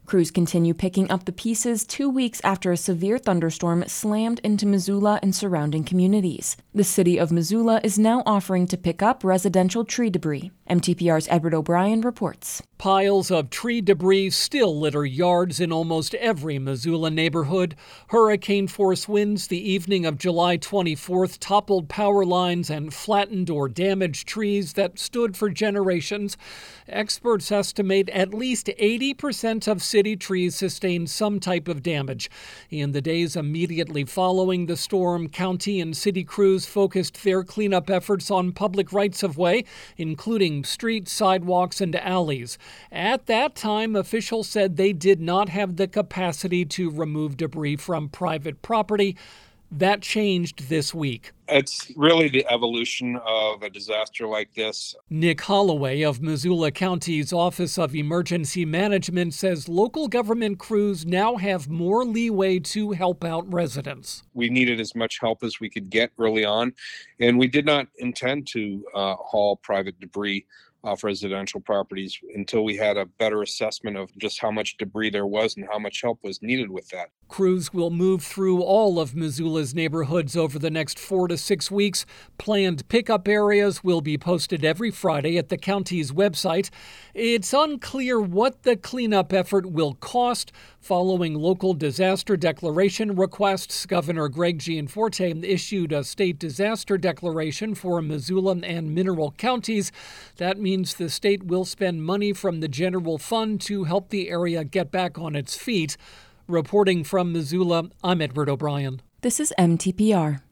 Crews continue picking up the pieces 2 weeks after a severe thunderstorm slammed into Missoula and surrounding communities. The city of Missoula is now offering to pick up residential tree debris. MTPR's Edward O'Brien reports. Piles of tree debris still litter yards in almost every Missoula neighborhood. Hurricane-force winds the evening of July 24th toppled power lines and flattened or damaged trees that stood for generations. Experts estimate at least 80% of city trees sustained some type of damage. In the days immediately following the storm, county and city crews focused their cleanup efforts on public rights-of-way, including streets, sidewalks, and alleys. At that time, officials said they did not have the capacity to remove debris from private property. That changed this week. It's really the evolution of a disaster like this. Nick Holloway of Missoula County's Office of Emergency Management says local government crews now have more leeway to help out residents. We needed as much help as we could get early on, and we did not intend to haul private debris off residential properties until we had a better assessment of just how much debris there was and how much help was needed with that. Crews will move through all of Missoula's neighborhoods over the next 4 to 6 weeks. Planned pickup areas will be posted every Friday at the county's website. It's unclear what the cleanup effort will cost. Following local disaster declaration requests, Governor Greg Gianforte issued a state disaster declaration for Missoula and Mineral counties. That means the state will spend money from the general fund to help the area get back on its feet. Reporting from Missoula, I'm Edward O'Brien. This is MTPR.